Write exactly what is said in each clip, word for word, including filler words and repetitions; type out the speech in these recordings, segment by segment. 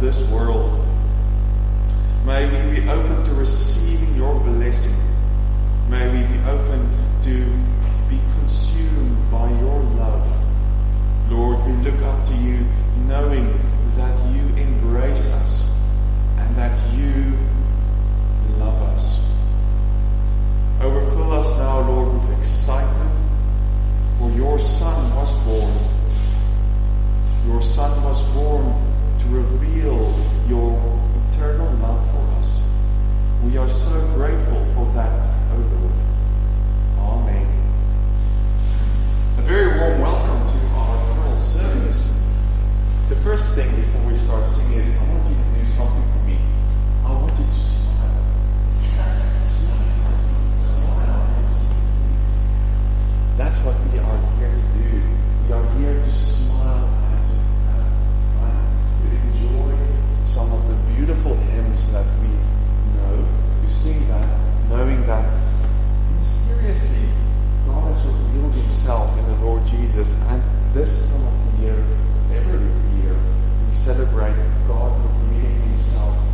this world. May we be open to receiving your blessing. May we be open to be consumed by your love. Lord, we look up to you knowing that you embrace us and that you love us. Overfill us now, Lord, with excitement, for your Son was born. Your Son was born to reveal your eternal love for us. We are so grateful for that, O Lord. Amen. A very warm welcome to our choral service. The first thing before we start singing is, I want you to do something for me. I want you to smile. Smile. Smile. That's what we are here to do. We are here to smile and to have fun, to enjoy some of the beautiful hymns that we know. To sing that, knowing that mysteriously God has revealed himself in the Lord Jesus. And this time of the year, every year, we celebrate God revealing himself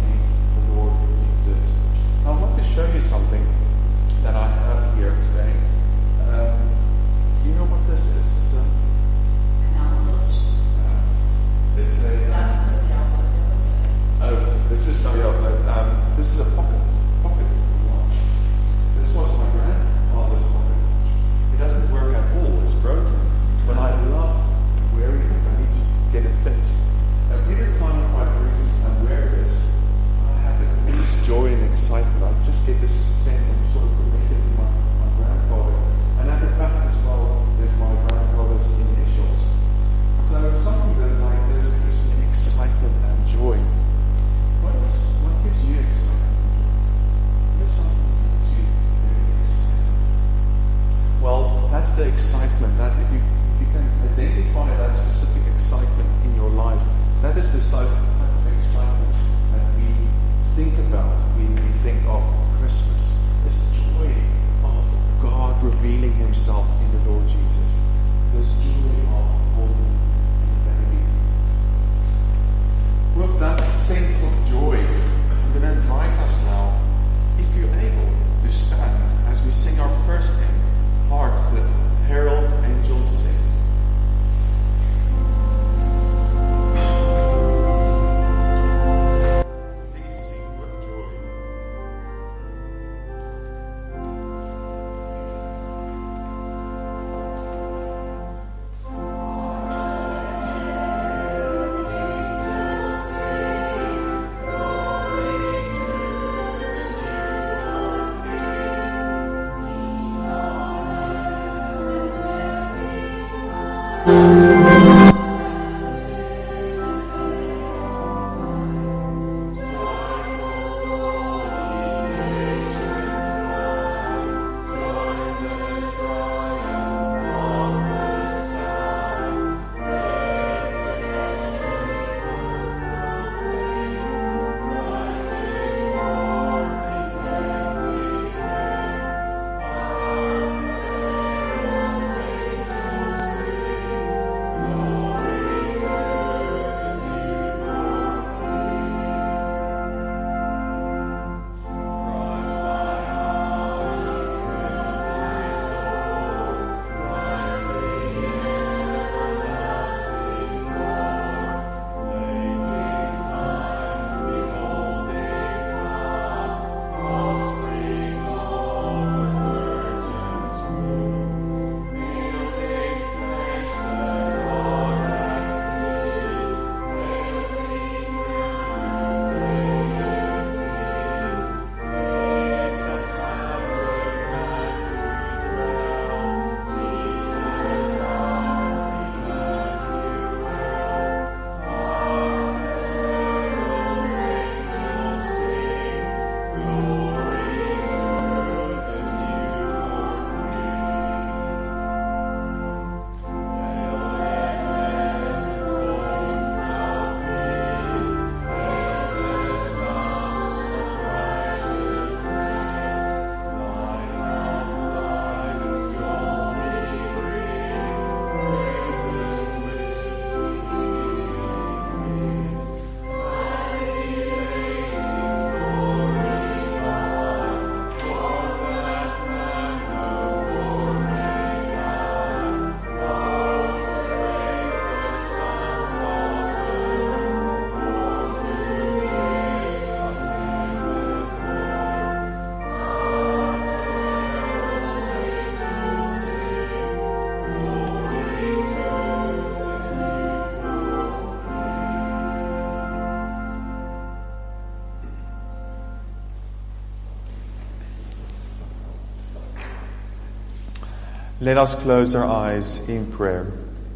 Let us close our eyes in prayer.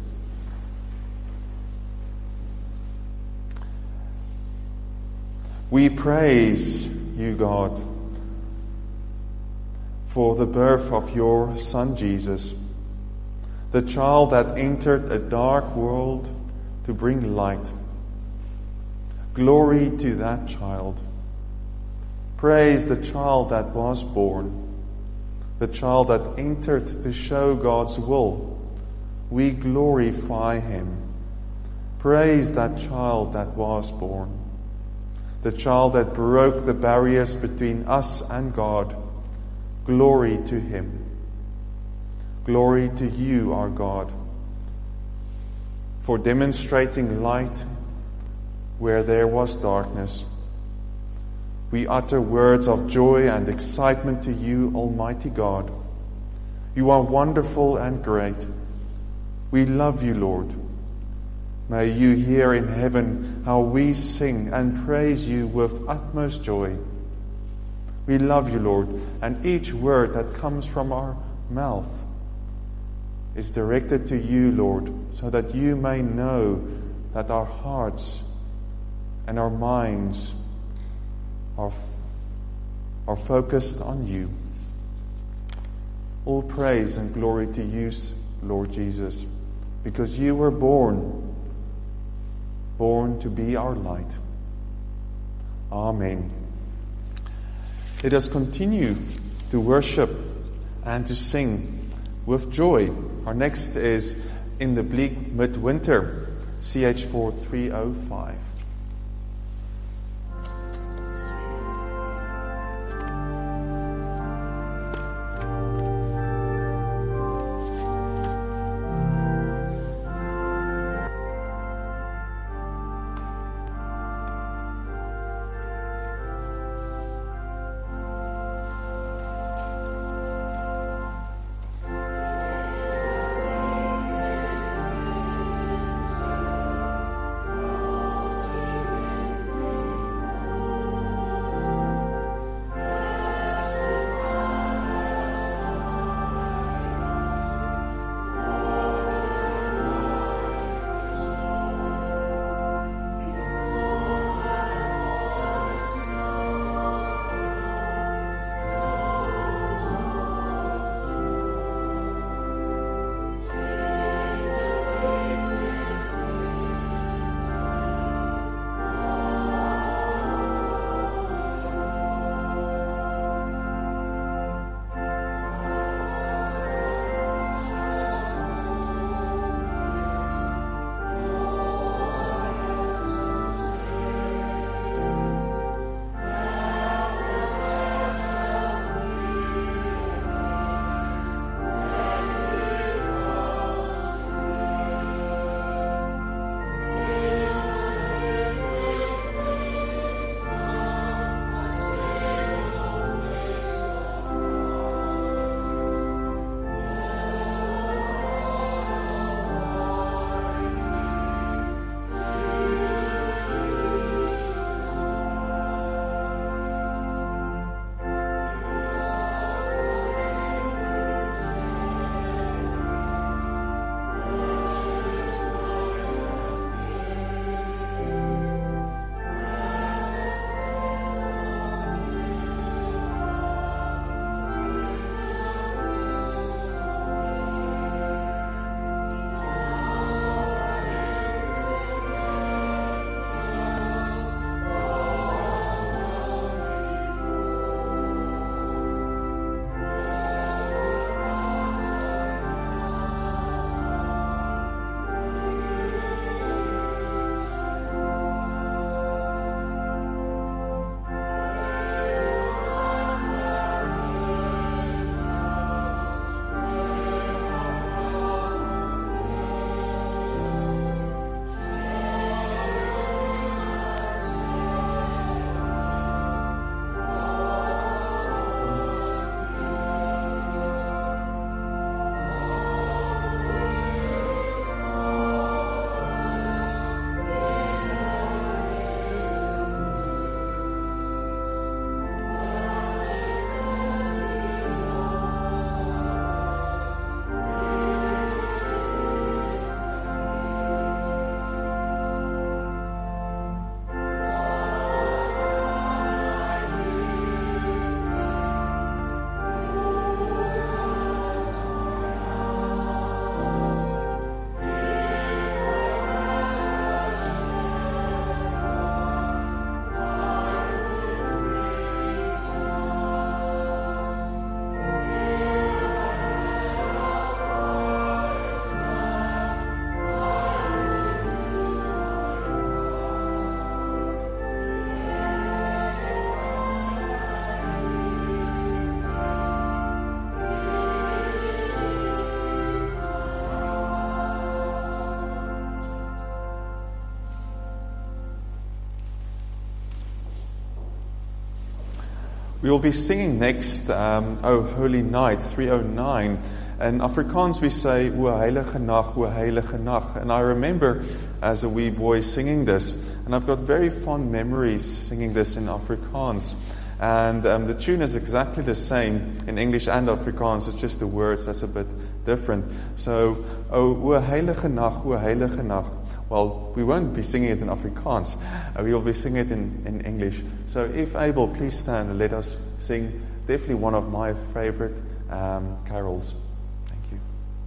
We praise you, God, for the birth of your Son Jesus, the child that entered a dark world to bring light. Glory to that child. Praise the child that was born, the child that entered to show God's will. We glorify him. Praise that child that was born, the child that broke the barriers between us and God. Glory to him. Glory to you, our God, for demonstrating light where there was darkness. We utter words of joy and excitement to you, Almighty God. You are wonderful and great. We love you, Lord. May you hear in heaven how we sing and praise you with utmost joy. We love you, Lord, and each word that comes from our mouth is directed to you, Lord, so that you may know that our hearts and our minds are, are focused on you. All praise and glory to you, Lord Jesus, because you were born, born to be our light. Amen. Let us continue to worship and to sing with joy. Our next is In the Bleak Midwinter, C H four three oh five. We will be singing next, um, O Holy Night, three oh nine. In Afrikaans we say, O Heilige Nag, O Heilige Nag. And I remember as a wee boy singing this, and I've got very fond memories singing this in Afrikaans. And um, the tune is exactly the same in English and Afrikaans, it's just the words that's a bit different. So, O, o Heilige Nag, O Heilige Nag. Well, we won't be singing it in Afrikaans. Uh, we will be singing it in, in English. So if able, please stand and let us sing definitely one of my favorite um, carols. Thank you.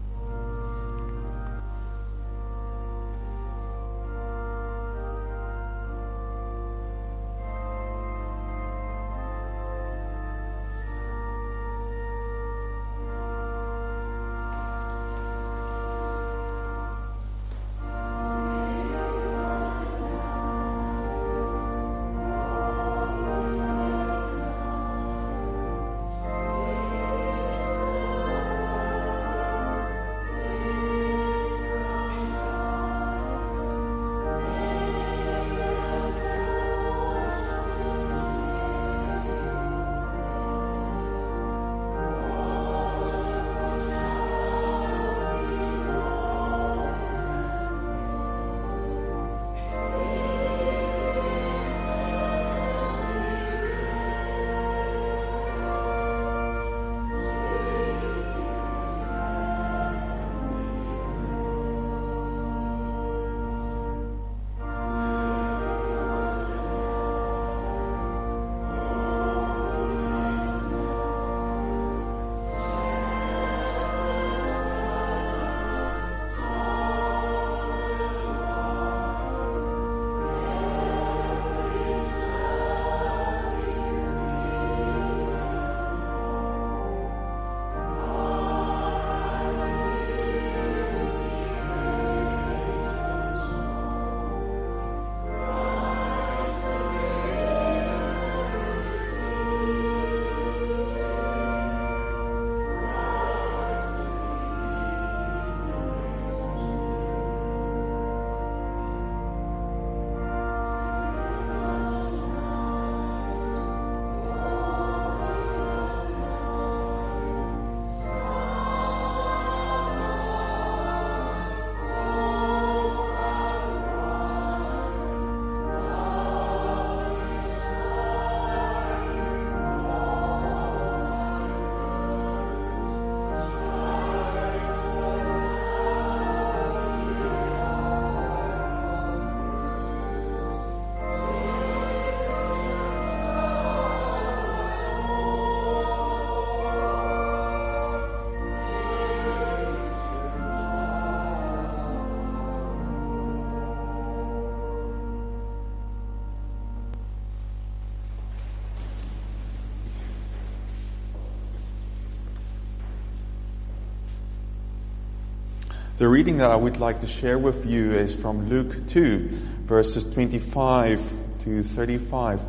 The reading that I would like to share with you is from Luke two, verses twenty-five to thirty-five.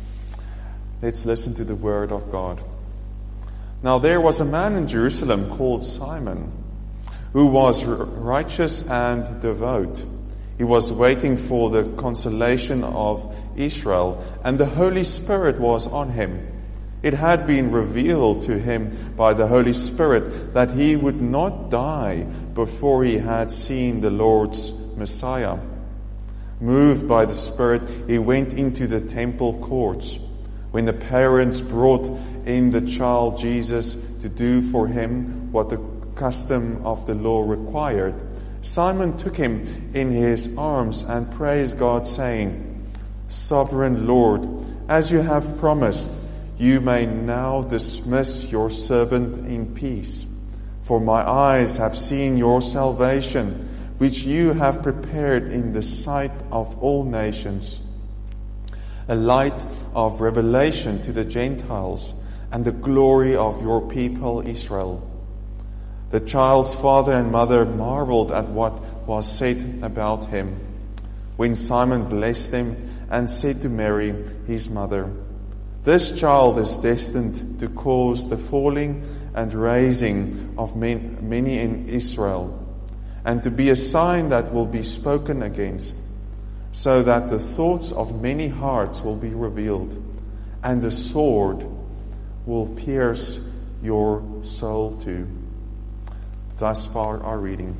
Let's listen to the word of God. Now there was a man in Jerusalem called Simon, who was righteous and devout. He was waiting for the consolation of Israel, and the Holy Spirit was on him. It had been revealed to him by the Holy Spirit that he would not die before he had seen the Lord's Messiah. Moved by the Spirit, he went into the temple courts. When the parents brought in the child Jesus to do for him what the custom of the law required, Simon took him in his arms and praised God, saying, Sovereign Lord, as you have promised, you may now dismiss your servant in peace. For my eyes have seen your salvation, which you have prepared in the sight of all nations, a light of revelation to the Gentiles and the glory of your people Israel. The child's father and mother marveled at what was said about him. When Simon blessed them and said to Mary, his mother, This child is destined to cause the falling and raising of many in Israel, and to be a sign that will be spoken against, so that the thoughts of many hearts will be revealed, and the sword will pierce your soul too. Thus far, our reading.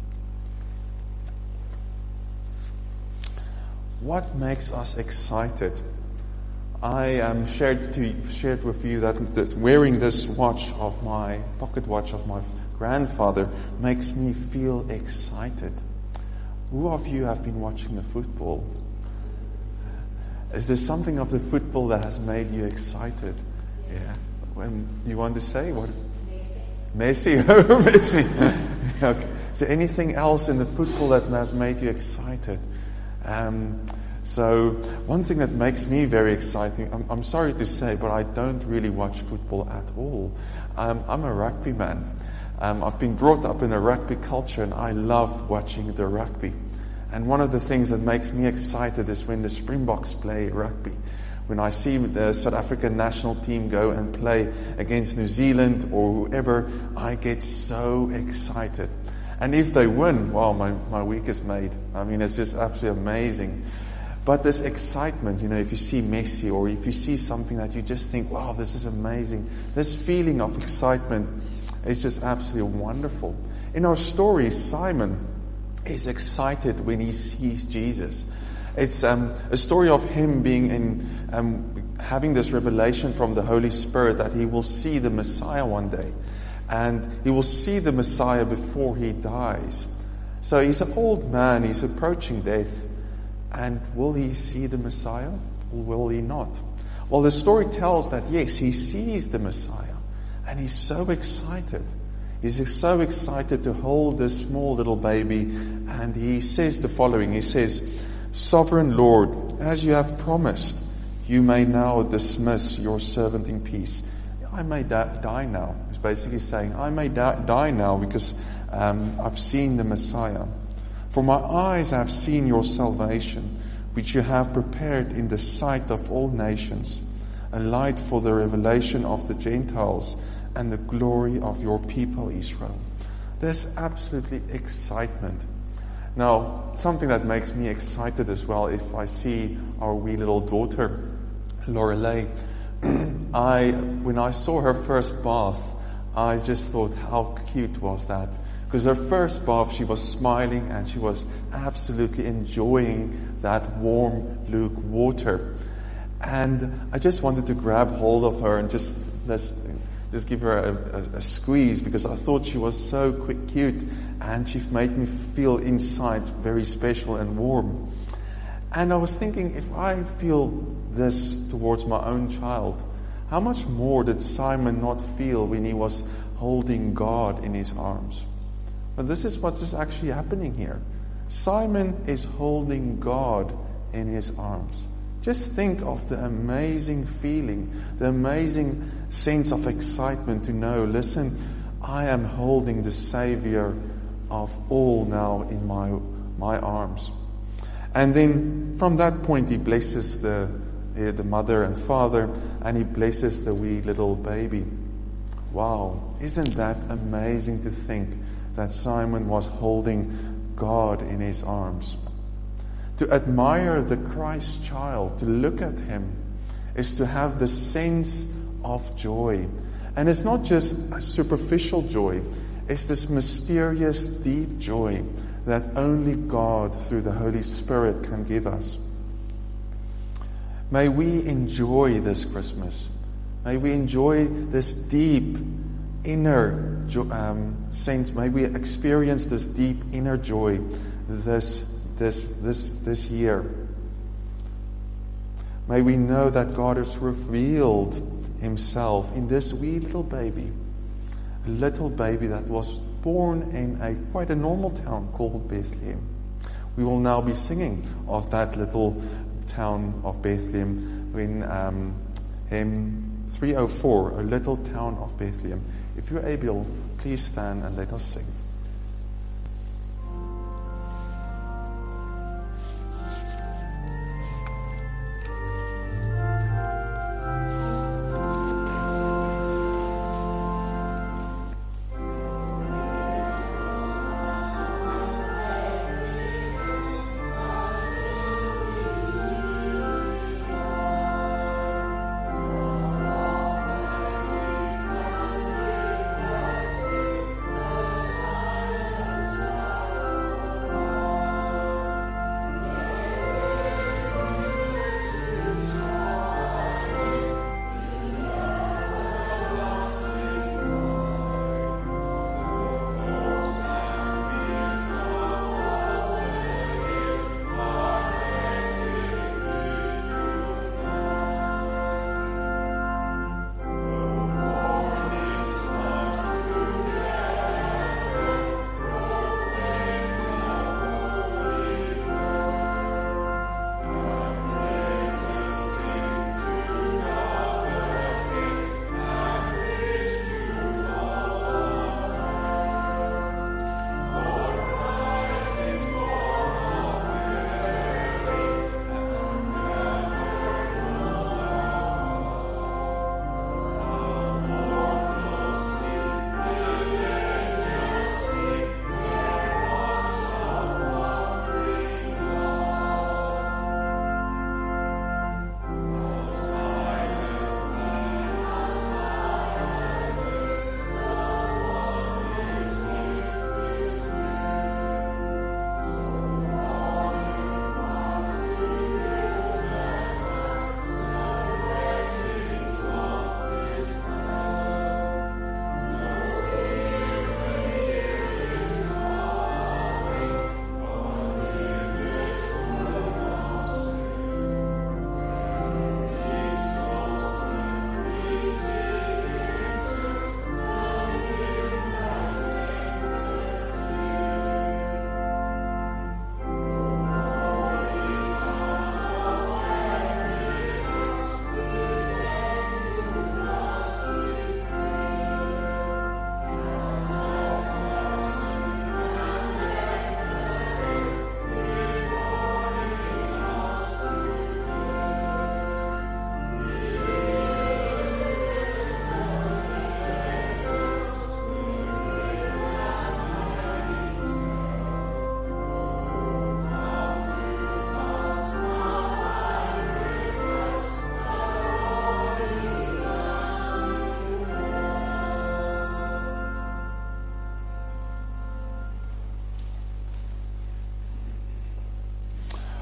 What makes us excited? I um, shared to shared with you that, that wearing this watch of my pocket watch of my grandfather makes me feel excited. Who of you have been watching the football? Is there something of the football that has made you excited? Yeah. When you want to say what? Messi. Messi. Messi. Okay. Is there anything else in the football that has made you excited? Um, so one thing that makes me very exciting, I'm, I'm sorry to say, but I don't really watch football at all. Um, I'm a rugby man. Um, I've been brought up in a rugby culture and I love watching the rugby. And one of the things that makes me excited is when the Springboks play rugby. When I see the South African national team go and play against New Zealand or whoever, I get so excited. And if they win, wow, my, my week is made. I mean, it's just absolutely amazing. But this excitement, you know, if you see Messi or if you see something that you just think, wow, this is amazing. This feeling of excitement is just absolutely wonderful. In our story, Simon is excited when he sees Jesus. It's um, a story of him being in, um, having this revelation from the Holy Spirit that he will see the Messiah one day. And he will see the Messiah before he dies. So he's an old man, he's approaching death. And will he see the Messiah or will he not? Well, the story tells that yes, he sees the Messiah. And he's so excited. He's so excited to hold this small little baby. And he says the following. He says, "Sovereign Lord, as you have promised, you may now dismiss your servant in peace." I may da- die now. He's basically saying, I may da- die now because um, I've seen the Messiah. For my eyes have seen your salvation, which you have prepared in the sight of all nations, a light for the revelation of the Gentiles and the glory of your people Israel. There's absolutely excitement. Now, something that makes me excited as well, if I see our wee little daughter, Lorelei, I, when I saw her first bath, I just thought, how cute was that? Because her first bath, she was smiling and she was absolutely enjoying that warm Luke water. And I just wanted to grab hold of her and just let's just give her a, a, a squeeze because I thought she was so quick, cute and she made me feel inside very special and warm. And I was thinking, if I feel this towards my own child, how much more did Simon not feel when he was holding God in his arms? But this is what is actually happening here. Simon is holding God in his arms. Just think of the amazing feeling, the amazing sense of excitement to know, listen, I am holding the Savior of all now in my, my arms. And then from that point he blesses the, the mother and father and he blesses the wee little baby. Wow, isn't that amazing to think that Simon was holding God in his arms? To admire the Christ child, to look at him, is to have the sense of joy. And it's not just a superficial joy, it's this mysterious, deep joy that only God, through the Holy Spirit, can give us. May we enjoy this Christmas. May we enjoy this deep inner um, sense. May we experience this deep inner joy this this this this year. May we know that God has revealed himself in this wee little baby, a little baby that was born in a quite a normal town called Bethlehem. We will now be singing of that little town of Bethlehem in um, hymn three oh four, A Little Town of Bethlehem. If you're able, please stand and let us sing.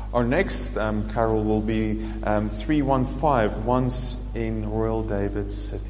Our next um, carol will be um, three one five, Once in Royal David's City.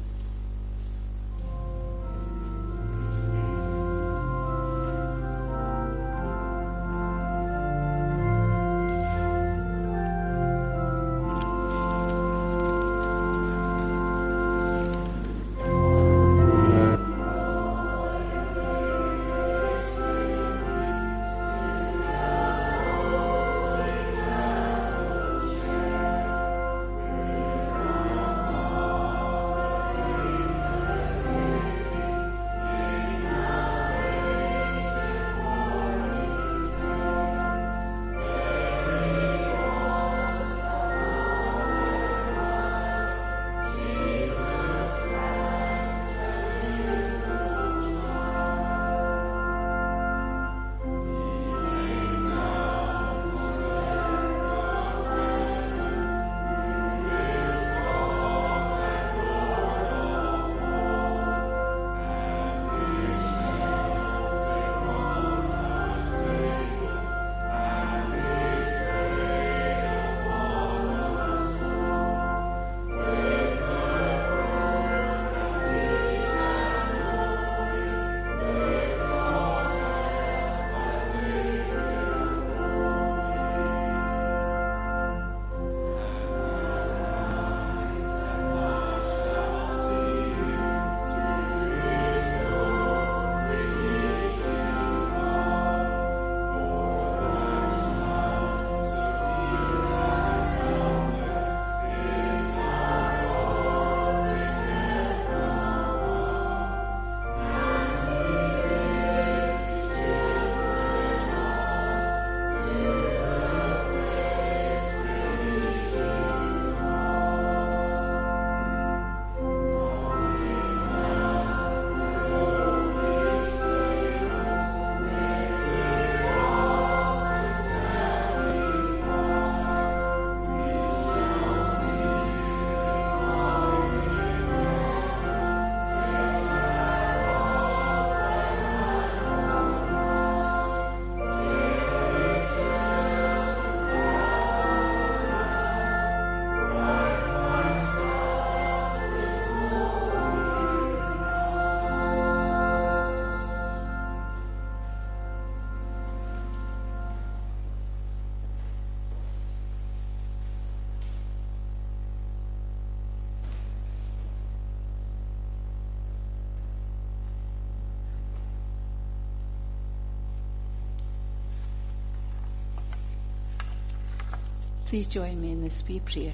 Please join me in this wee prayer.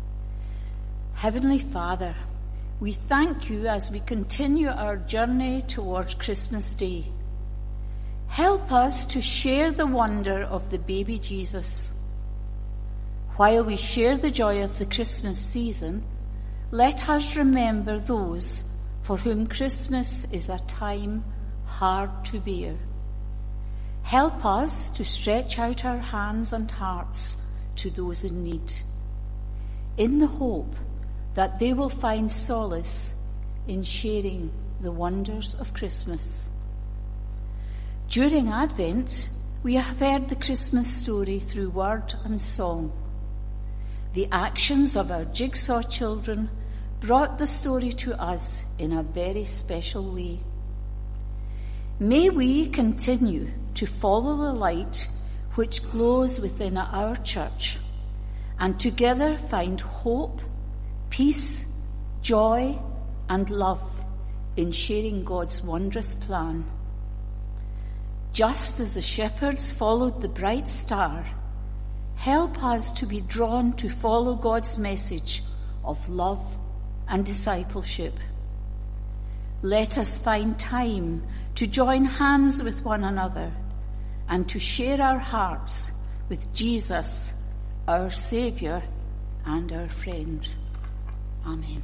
Heavenly Father, we thank you as we continue our journey towards Christmas Day. Help us to share the wonder of the baby Jesus. While we share the joy of the Christmas season, let us remember those for whom Christmas is a time hard to bear. Help us to stretch out our hands and hearts to those in need, in the hope that they will find solace in sharing the wonders of Christmas. During Advent, we have heard the Christmas story through word and song. The actions of our Jigsaw children brought the story to us in a very special way. May we continue to follow the light which glows within our church, and together find hope, peace, joy, and love in sharing God's wondrous plan. Just as the shepherds followed the bright star, help us to be drawn to follow God's message of love and discipleship. Let us find time to join hands with one another and to share our hearts with Jesus, our Saviour and our friend. Amen.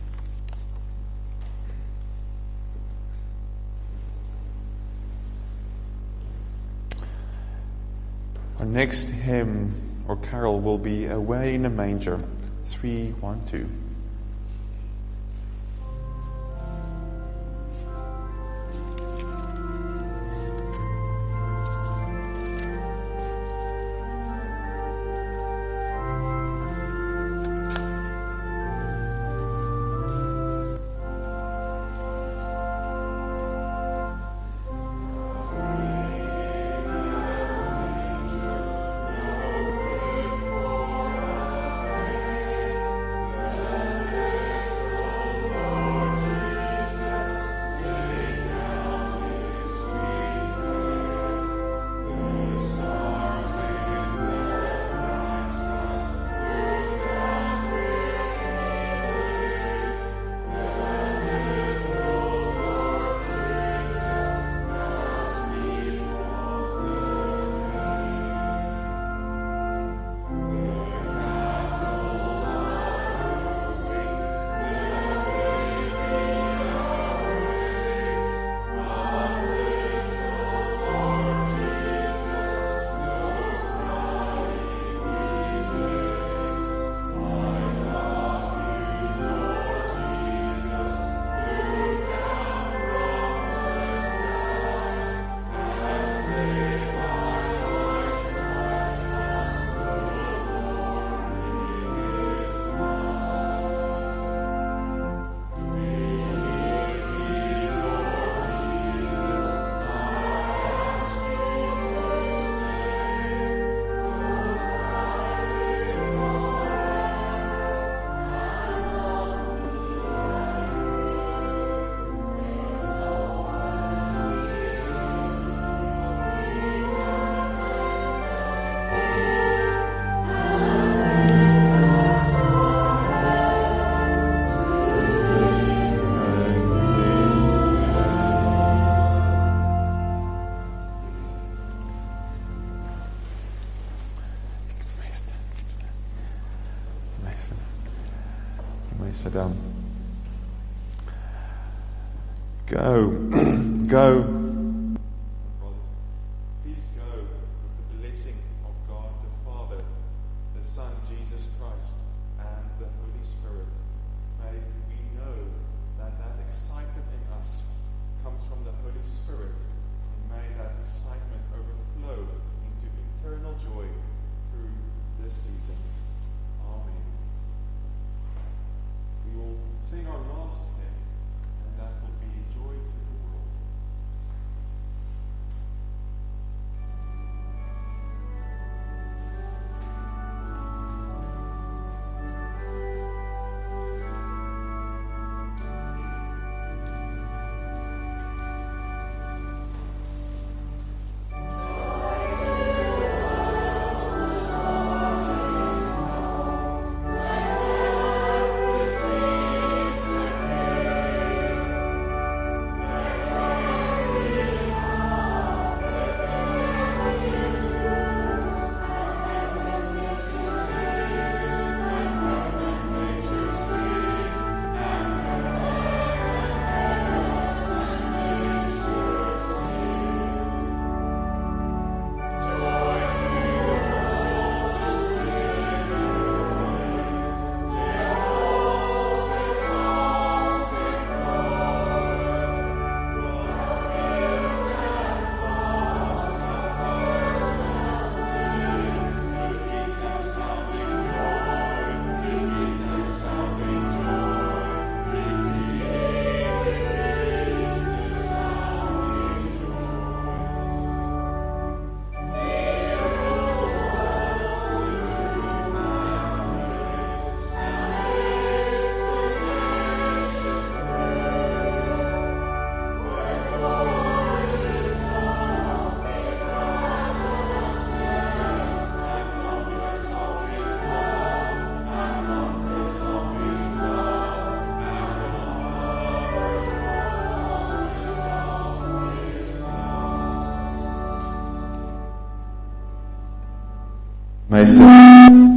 Our next hymn or carol will be Away in a Manger, three one two. sit down. Go, go. Please go with the blessing of God the Father, the Son Jesus Christ, and the Holy Spirit. May we know that that excitement in us comes from the Holy Spirit, and may that excitement overflow into eternal joy through this season. Amen. We will sing our last hymn, and that will be Joy to the World. May I sit?